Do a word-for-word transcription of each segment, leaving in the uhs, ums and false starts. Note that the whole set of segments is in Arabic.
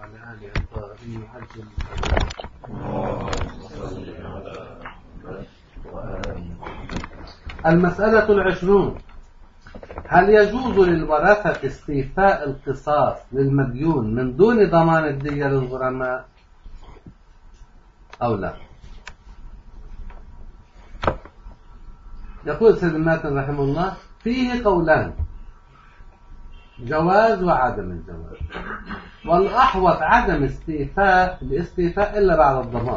وعلى آله الطاهرين وعجل المسألة العشرون: هل يجوز للورثة استيفاء القصاص للمديون من دون ضمان الدية للغرماء أو لا؟ يقول سيد الماتن رحمه الله: فيه قولان، جواز وعدم الجواز، والأحوط عدم استيفاء الاستيفاء إلا بعد الضمان.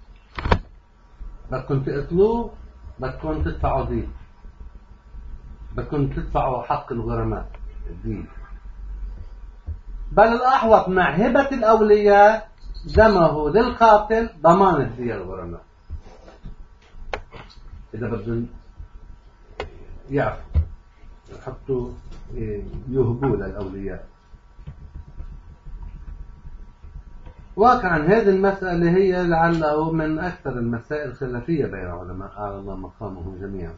بدكم تقتلوه، بدكم تدفعوا دين، بدكم تدفعوا حق الغرماء الدين. بل الأحوط مع هبة الأولياء دمه للقاتل ضمان الدية للغرماء إذا بدهم يعفوا يحطوا يهبوا للأولياء. واقعا هذه المسألة هي لعله من أكثر المسائل الخلافية بين العلماء أعلى الله مقامهم جميعا،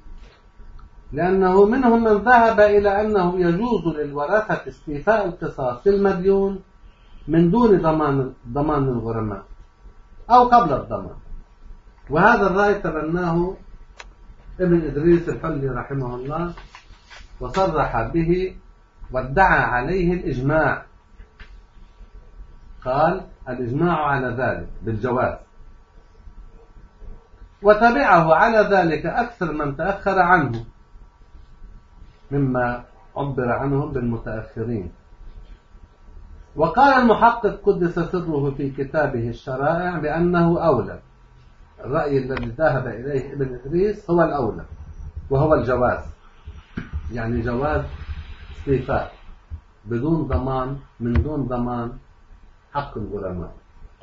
لأنه منهم من ذهب إلى أنه يجوز للورثة استيفاء القصاص للمديون من دون ضمان ضمان الغرماء أو قبل الضمان، وهذا الرأي تبناه ابن إدريس الحلي رحمه الله وصرح به وادعى عليه الإجماع، قال الإجماع على ذلك بالجواز، وتبعه على ذلك أكثر من تأخر عنه مما عبر عنهم بالمتأخرين. وقال المحقق قدس سره في كتابه الشرائع بأنه أولى، الرأي الذي ذهب إليه ابن إدريس هو الأولى، وهو الجواز، يعني جواز استيفاء بدون ضمان من دون ضمان حق الغرماء.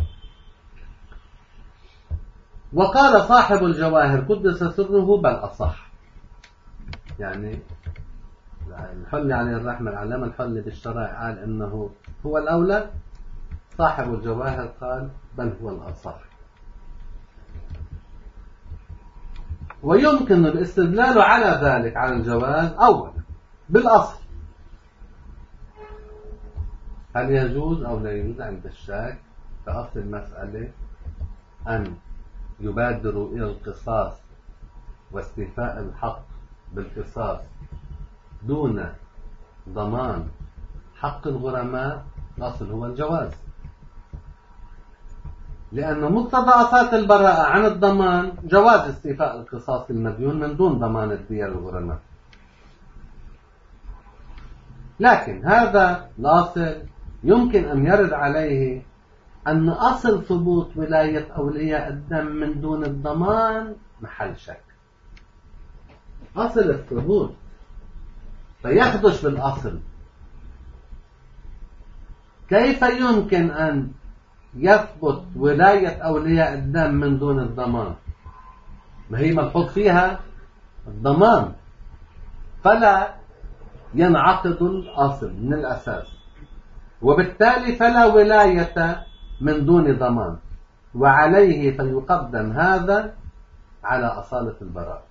وقال صاحب الجواهر قدس سره بل أصح، يعني الحلي عليه الرحمة العلامة الحلي بالشرائع قال إنه هو الأولى، صاحب الجواهر قال بل هو الأصح. ويمكن الاستدلال على ذلك على الجواز أولا بالأصل، هل يجوز أو لا يجوز عند الشاك فأصل المسألة أن يبادروا إلى القصاص واستيفاء الحق بالقصاص دون ضمان حق الغرماء، الأصل هو الجواز، لأن مقتضى أساس البراءة عن الضمان جواز استيفاء القصاص المديون من دون ضمان الدية للغرماء. لكن هذا الأصل يمكن أن يرد عليه أن أصل ثبوت ولاية أولياء الدم من دون الضمان محل شك، أصل الثبوت فيخدش بالأصل. كيف يمكن أن يثبت ولاية أولياء الدم من دون الضمان؟ ما هي ملحوظ فيها الضمان، فلا ينعقد الأصل من الأساس، وبالتالي فلا ولاية من دون ضمان، وعليه فيقدم هذا على أصالة البراءة.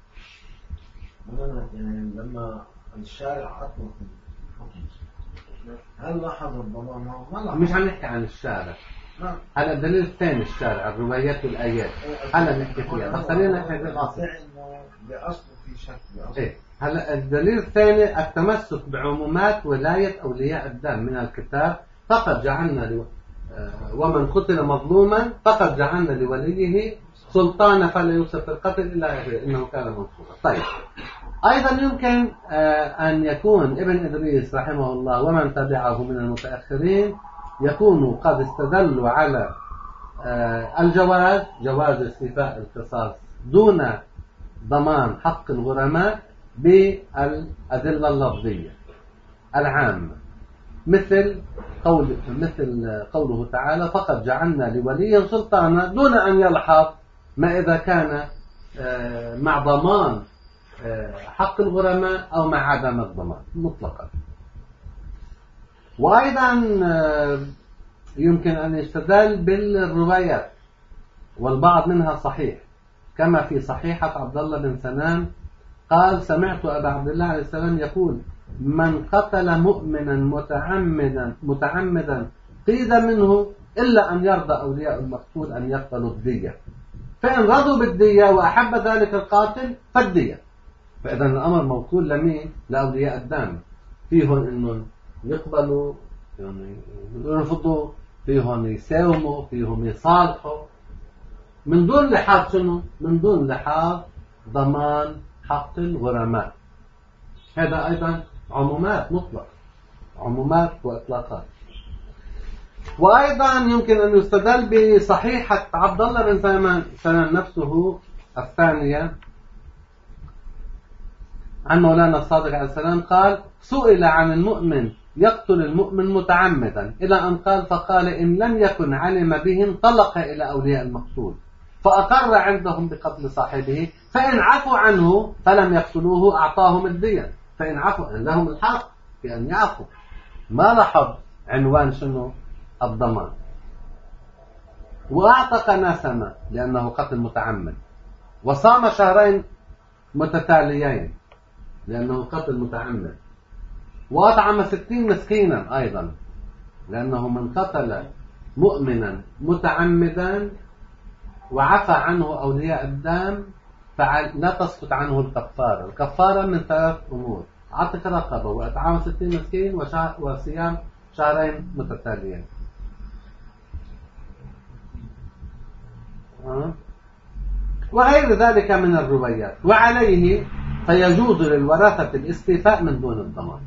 يعني لما الشارع أطلق الحكم هل لاحظ الضمان؟ مش عم نحكي عن الشارع، هلا الدليل الثاني الشارع، الروايات والآيات هلا نحكي فيها، بس خلينا نحكي بالأصل. بأصل في شك بأصل. إيه هلا الدليل الثاني التمسك بعمومات ولاية أولياء الدم من الكتاب، فقد جعلنا لو... ومن قتل مظلوما فقد جعلنا لوليه سلطانا فلا يوسف في القتل إلا أجل إنه كان منصورا. طيب أيضا يمكن أن يكون ابن إدريس رحمه الله ومن تبعه من المتأخرين يكونوا قد استدلوا على الجواز، جواز استيفاء القصاص دون ضمان حق الغرماء بالأدلة اللفظية العامة، مثل قول مثل قوله تعالى فقد جعلنا لولي سلطانا، دون أن يلحظ ما إذا كان مع ضمان حق الغرماء أو مع عدم الضمان مطلقا. وأيضا يمكن أن يستدل بالروايات، والبعض منها صحيح، كما في صحيحة عبد الله بن سنان قال سمعت أبا عبد الله عليه السلام يقول من قتل مؤمنا متعمدا متعمدا قيد منه إلا أن يرضى أولياء المقتول أن يقبلوا الدية، فإن رضوا بالدية وأحب ذلك القاتل فالدية. فإذا الأمر موكول لمين؟ لأولياء الدم، فيهم إنهم يقبلوا، فيهم يرفضوا، فيهم يساوموا، فيهم يصالحوا، من دون لحاظ شنو؟ من دون لحاظ ضمان حق الغرماء. هذا أيضا عمومات مطلق، عمومات وإطلاقات. وأيضا يمكن أن يستدل بصحيحة عبد الله بن سلام نفسه الثانية عن مولانا الصادق عليه السلام قال: سئل عن المؤمن يقتل المؤمن متعمدا إلى أن قال فقال: إن لم يكن علم به انطلق إلى أولياء المقتول فأقر عندهم بقتل صاحبه، فإن عفوا عنه فلم يقتلوه أعطاهم الدية. فإن عفوا لهم الحق في أن يعفوا، ما لاحظ عنوان شنو؟ الضمان. وأعتق نسمة لأنه قتل متعمد، وصام شهرين متتاليين لأنه قتل متعمد، وأطعم ستين مسكينا أيضا لأنه من قتل مؤمنا متعمدا وعفى عنه أولياء الدم فلا تسقط عنه الكفارة. الكفارة من ثلاث أمور: عتق رقبة، وإطعام ستين مسكين، وصيام شهرين متتاليين. وغير ذلك من الروايات. وعليه فيجوز للورثة الاستيفاء من دون الضمان.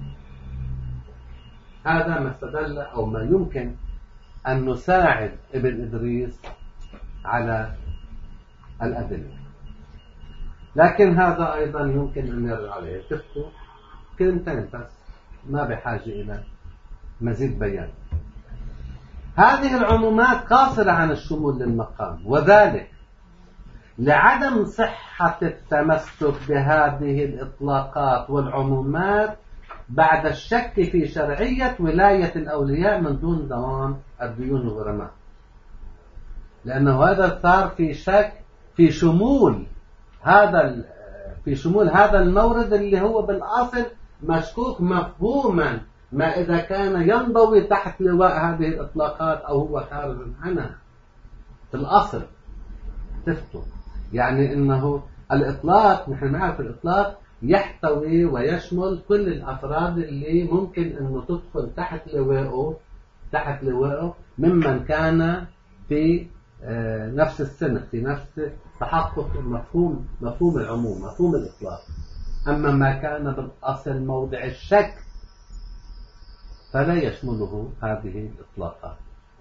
هذا ما استدل أو ما يمكن أن نساعد ابن إدريس على الأدلة. لكن هذا أيضا يمكن أن يرد عليه. شفتوا كلمتين بس، ما بحاجة إلى مزيد بيان. هذه العمومات قاصرة عن الشمول للمقام، وذلك لعدم صحة التمسك بهذه الإطلاقات والعمومات بعد الشك في شرعية ولاية الأولياء من دون ضمان الديون الغرماء، لأنه هذا صار في شك في شمول هذا في شمول هذا المورد اللي هو بالأصل مشكوك مفهوما ما إذا كان ينضوي تحت لواء هذه الإطلاقات أو هو خارج عنها في الأصل. تفتوا يعني إنه الإطلاق، نحن نعرف الإطلاق يحتوي ويشمل كل الأفراد اللي ممكن أنه تدخل تحت لواءه تحت لواءه ممن كان في نفس السنة، في نفس تحقق مفهوم مفهوم العموم، مفهوم الإطلاق. أما ما كان بالأصل موضع الشك فلا يشمله هذه الإطلاقات.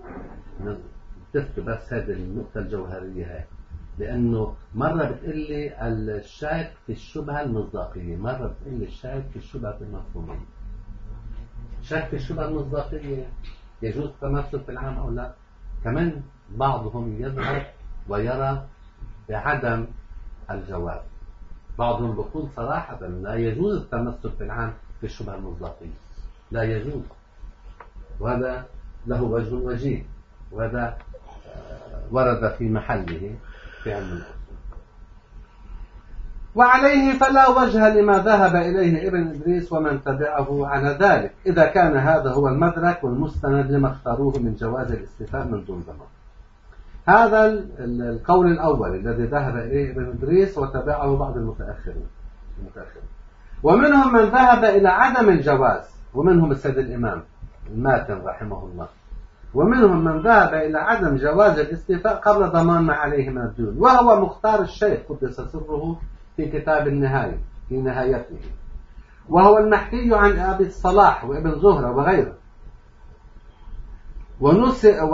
تفتوا بس هذه النقطة الجوهرية هاي، لأنه مرة بتقلي الشك في الشبهة المصداقية، مرة بتقلي الشك في الشبهة المفهومية. شك في الشبهة المصداقية يجوز التمسك بالعام أو لا؟ كمان بعضهم يذهب ويرى بعدم الجواز، بعضهم بيقول صراحة لا يجوز التمسك بالعام في الشبهة المصداقية، لا يجوز، وهذا له وجه وجيه، وهذا ورد في محله في علم الأصول. وعليه فلا وجه لما ذهب إليه ابن إدريس ومن تبعه على ذلك، إذا كان هذا هو المدرك والمستند لما اختاروه من جواز الاستيفاء من دون ضمان. هذا القول الأول الذي ذهب إليه ابن إدريس وتبعه بعض المتأخرين. ومنهم من ذهب إلى عدم الجواز، ومنهم السيد الإمام الماتن رحمه الله. ومنهم من ذهب إلى عدم جواز الاستيفاء قبل ضمان ما عليه من الديون، وهو مختار الشيخ قدس سره في كتاب النهاية في نهايته، وهو المحكي عن أبي الصلاح وابن زهرة وغيره. ونس و...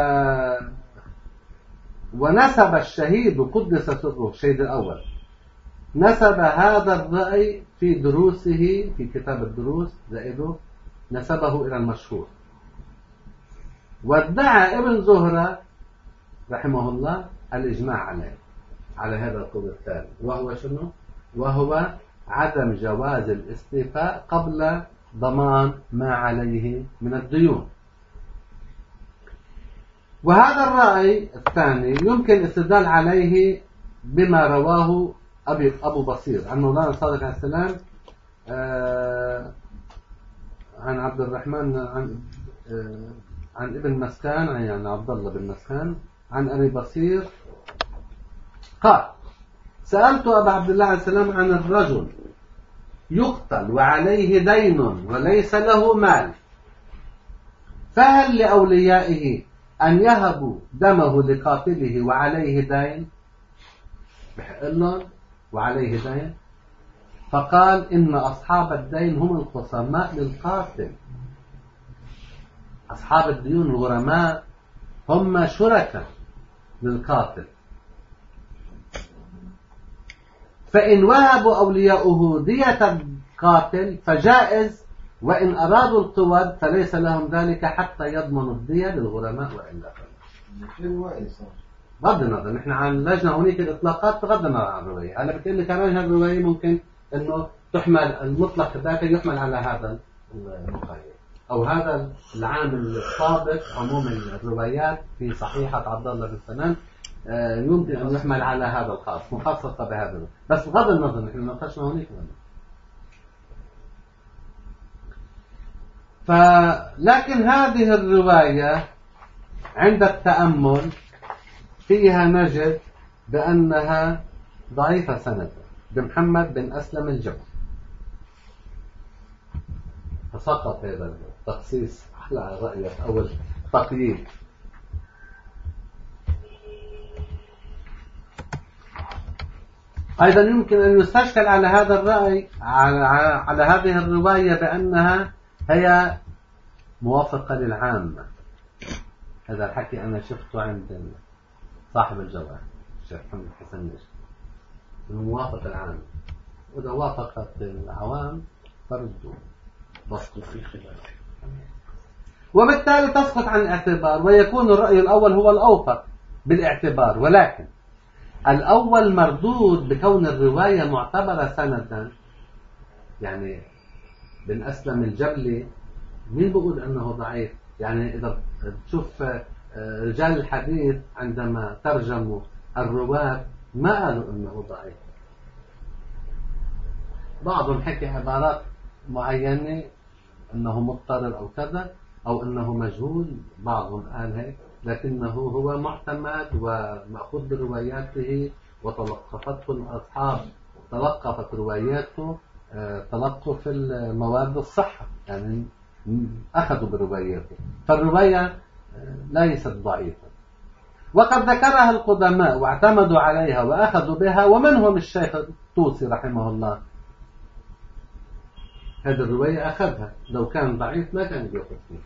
ونسب الشهيد قدس سره الشهيد الأول نسب هذا الرأي في دروسه في كتاب الدروس زائده نسبه إلى المشهور. وادعى ابن زهرة رحمه الله الإجماع عليه على هذا القول الثاني، وهو شنو؟ وهو عدم جواز الاستيفاء قبل ضمان ما عليه من الديون. وهذا الرأي الثاني يمكن الاستدلال عليه بما رواه أبي أبو بصير عن مولانا الصادق عليه السلام آه عن عبد الرحمن عن آه عن ابن مسكان يعني عبد الله بن مسكان عن أبي بصير قال سألت أبا عبد الله عليه السلام عن الرجل يقتل وعليه دين وليس له مال، فهل لأوليائه أن يهبوا دمه لقاتله وعليه دين؟ بحق لهم وعليه دين؟ فقال إن أصحاب الدين هم الخصماء للقاتل. أصحاب الديون الغرماء هم شركاء للقاتل، فإن وهبوا أولياؤه دية القاتل فجائز، وإن أرادوا القواد فليس لهم ذلك حتى يضمنوا الدية للغرماء وإلا فلا. بغض النظر نحن عن لجنة هنيك الإطلاقات بغض النظر عن الرواية. أنا بتقول لي كمان هذه الرواية ممكن إنه تحمل المطلق ذاك يحمل على هذا المقيد أو هذا العامل السابق. عموم الروايات في صحيحة عبد الله بن سنان يمكن أن يحمل على هذا الخاص مخصصة بهذا، بس بغض النظر نحن ناقشنا هنيك. فلكن هذه الرواية عند التأمل فيها نجد بأنها ضعيفة سندا بمحمد بن أسلم الجبل، فسقط هذا التخصيص على رأيك أو التقييد. أيضا يمكن أن يستشكل على هذا الرأي على, على هذه الرواية بأنها هي موافقة للعامة. هذا الحكي أنا شفته عند صاحب الجواب الشيخ محمد حسن نجم، الموافقة العامة، وإذا وافقت العوام فردوا بسطوا في خلاف، وبالتالي تسقط عن الاعتبار ويكون الرأي الأول هو الأوفق بالاعتبار. ولكن الأول مردود بكون الرواية معتبرة سندا. يعني بن أسلم الجبلي مين بقول أنه ضعيف؟ يعني إذا تشوف رجال الحديث عندما ترجموا الرواة ما قالوا أنه ضعيف، بعضهم حكي عبارات معينة أنه مضطرر أو كذا أو أنه مجهول، بعضهم قال هيك، لكنه هو معتمد ومأخوذ برواياته وتلقفته الأصحاب، تلقفت رواياته تلقف المواد الصحة، يعني أخذوا برواياته، فالرواية ليست ضعيفة. وقد ذكرها القدماء واعتمدوا عليها وأخذوا بها، ومنهم الشيخ الطوسي رحمه الله، هذه الرواية أخذها، لو كان ضعيف ما كان يأخذ فيه.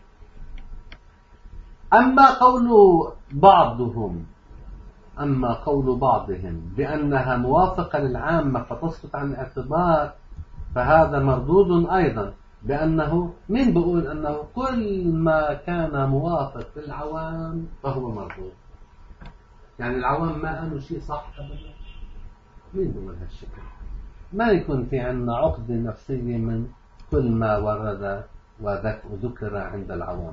أما قول بعضهم أما قول بعضهم بأنها موافقة للعامة فتسقط عن الاعتبار فهذا مردود أيضا، بأنه من بيقول أنه كل ما كان موافق للعوام فهو مردود؟ يعني العوام ما قالوا شيء صح أبدا. مين بيقول هالشكل؟ ما يكون في عنا عقدة نفسية من كل ما ورد وذكر عند العوام،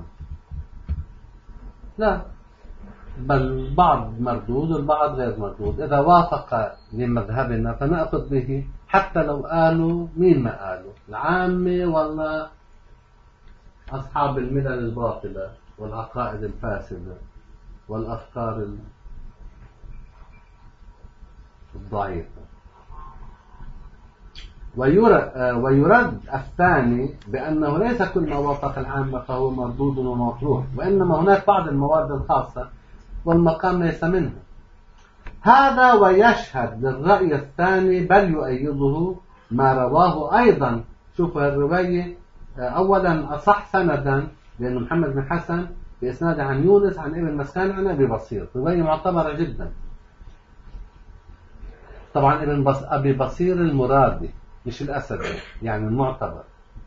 لا، بل البعض مردود والبعض غير مردود. إذا وافق لمذهبنا فنأخذ به حتى لو قالوا مين ما قالوا، العامة ولا أصحاب الملل الباطلة والعقائد الفاسدة والأفكار الضعيفة. ويرد, ويرد الثاني بأنه ليس كل ما وافق العامة فهو مردود ومطروح، وإنما هناك بعض المواد الخاصة والمقام ليس منها. هذا ويشهد للرأي الثاني بل يؤيده ما رواه أيضا. شوفوا الرواية أولا أصح سندا، لأن محمد بن حسن بإسناد عن يونس عن ابن مسكان عن أبي بصير، رواية معتبرة جدا. طبعا ابن بص... أبي بصير المرادي مش الأسد، يعني المعتبر.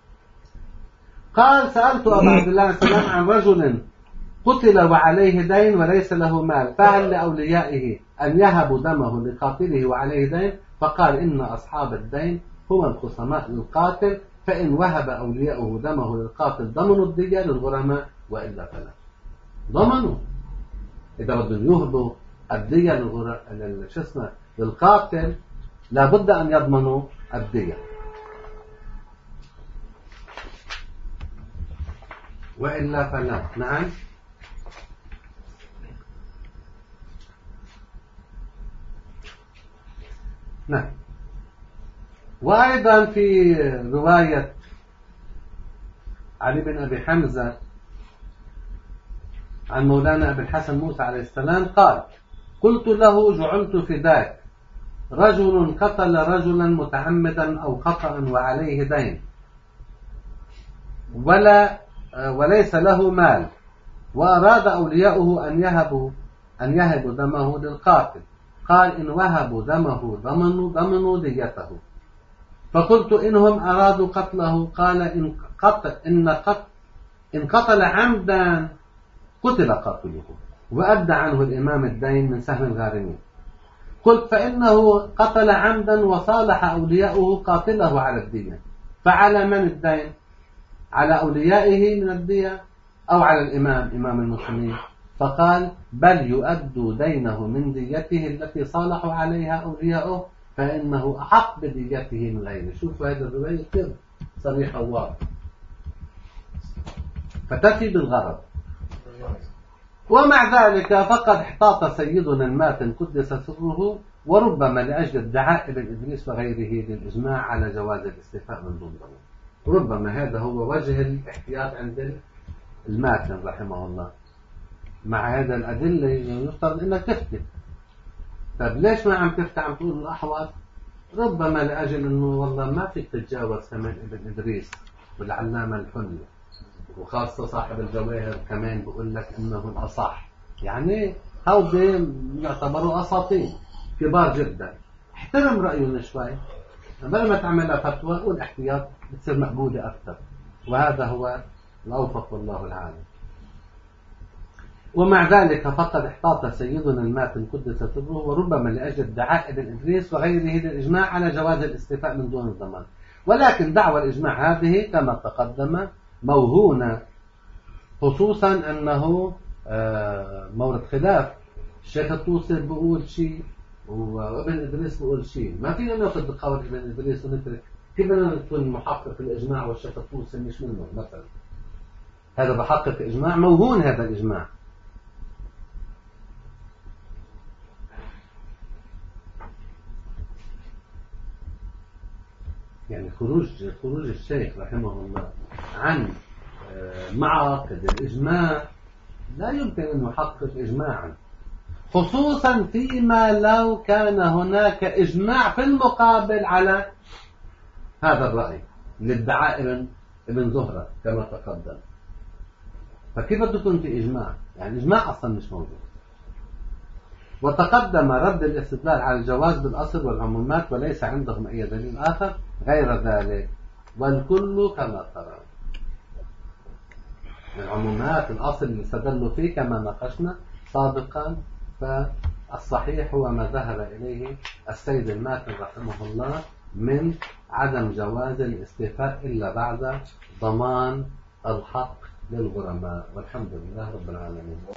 قال سألت أبا عبد الله عليه السلام عن رجل قتل وعليه دين وليس له مال، فهل لأوليائه أن يهبوا دمه لقاتله وعليه دين؟ فقال إن أصحاب الدين هم الخصماء للقاتل، فإن وهب أولياؤه دمه للقاتل ضمنوا الدية للغرماء وإلا فلا. ضمنوا إذا بدهم يهبوا الدية للغرماء للقاتل لابد أن يضمنوا الدية، وإلا فلا. نعم نعم. وأيضا في رواية علي بن أبي حمزة عن مولانا أبي الحسن موسى عليه السلام قال: قلت له: جعلت فداك، رجل قتل رجلا متعمدا أو خطأ وعليه دين ولا وليس له مال، وأراد أولياؤه أن يهبوا أن يهبوا دمه للقاتل، قال: إن وهبوا دمه ضمنوا ضمنوا ديته. فقلت: إنهم أرادوا قتله؟ قال: إن قتل إن قتل إن قتل عمدا قتل قاتله، وأدى عنه الإمام الدين من سهم الغارمين. قلت: فإنه قتل عمدا وصالح أولياؤه قاتله على الدية، فعلى من الدين؟ على أوليائه من الدية أو على الإمام إمام المسلمين؟ فقال: بل يؤدوا دينه من ديته التي صالحوا عليها أولياؤه، فإنه أحق بديته من غيره. شوفوا هذا الرواية كيف صريحة وواضحة، فتفي بالغرض. ومع ذلك فقد احتاط سيدنا الماتن قدس سره، وربما لأجل ادعاء ابن إدريس وغيره للإجماع على جواز الاستيفاء من دون ضمان. ربما هذا هو وجه الاحتياط عند الماتن رحمه الله. مع هذا الأدلة يفترض أنك تفتي. طيب ليش ما عم تفتي عم تقول الأحوط؟ ربما لأجل أنه والله ما فيك تتجاوز كمان ابن إدريس والعلامة الحلي، وخاصة صاحب الجواهر كمان بقول لك انه الاصح. يعني هؤلاء يعتبروا اساطين كبار جدا، احترم رايهم شوي، بدل ما تعملها فتوى قول احتياط بتصير مقبوله اكثر، وهذا هو الاوفق والله العالم. ومع ذلك فقد احتاط سيدنا الماتن قدس سره، وربما لاجل ادعاء ابن ادريس وغيره للاجماع على جواز الاستيفاء من دون الضمان. ولكن دعوى الاجماع هذه كما تقدم موهونة، خصوصا أنه مورد خلاف. الشيخ الطوسي بيقول شيء وابن إدريس بيقول شيء، ما فينا ناخذ بقول ابن إدريس ونترك. كيف بدنا نكون محقق الإجماع والشيخ الطوسي مش منه مثلا؟ هذا بحقق إجماع موهون، هذا الإجماع. يعني خروج خروج الشيخ رحمه الله عن معاقد الإجماع لا يمكن أن يحقق إجماعا، خصوصا فيما لو كان هناك إجماع في المقابل على هذا الرأي للدعاء ابن ابن زهرة كما تقدم. فكيف تكون في إجماع؟ يعني الإجماع أصلا مش موجود. وتقدم رد الاستدلال على الجواز بالأصل والعمومات، وليس عندهم أي دليل آخر غير ذلك، والكل كما ترى. العمومات الأصل اللي استدلوا فيه كما ناقشنا سابقا، فالصحيح هو ما ذهب إليه السيد الماتن رحمه الله من عدم جواز الاستيفاء إلا بعد ضمان الحق للغرماء، والحمد لله رب العالمين.